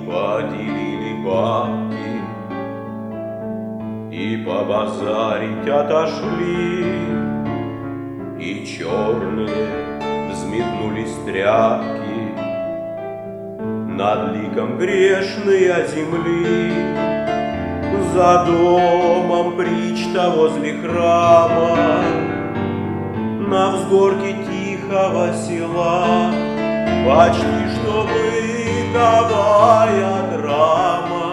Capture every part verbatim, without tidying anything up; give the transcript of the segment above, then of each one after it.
поделили бабки, и побазарить отошли, и черные взметнулись тряпки над ликом грешной земли. За домом причта возле храма, на взгорке тихого села, почти что бытовая драма.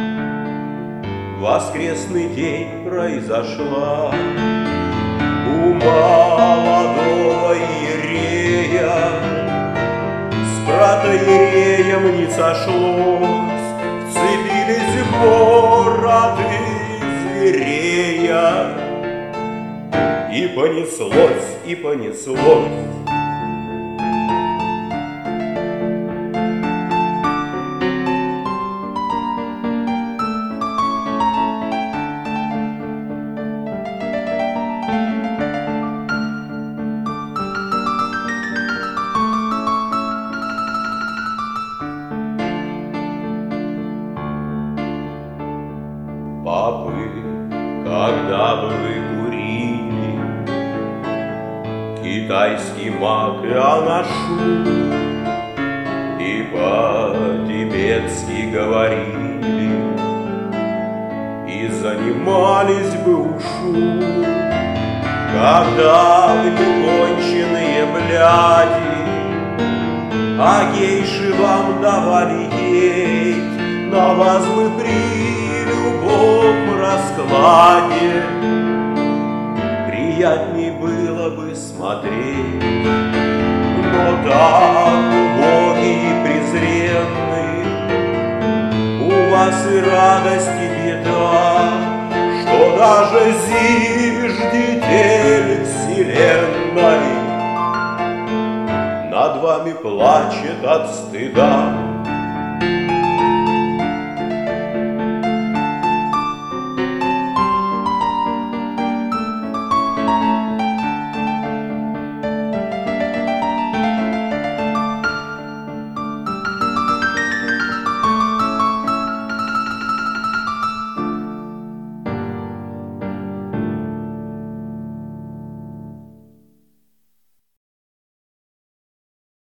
Воскресный день произошла. У молодого иерея с протоиереем не сошлось, вцепились в бороды зверея. И понеслось, и понеслось. Папы, когда бы вы курили китайский мак и анашу, и по-тибетски говорили, и занимались бы ушу, когда в неконченные бляди а гейши вам давали есть, на вас бы при любом раскладе приятней было бы смотреть. Но так убогий и презренный у вас и радость, и беда, что даже зиждитель вселенной над вами плачет от стыда.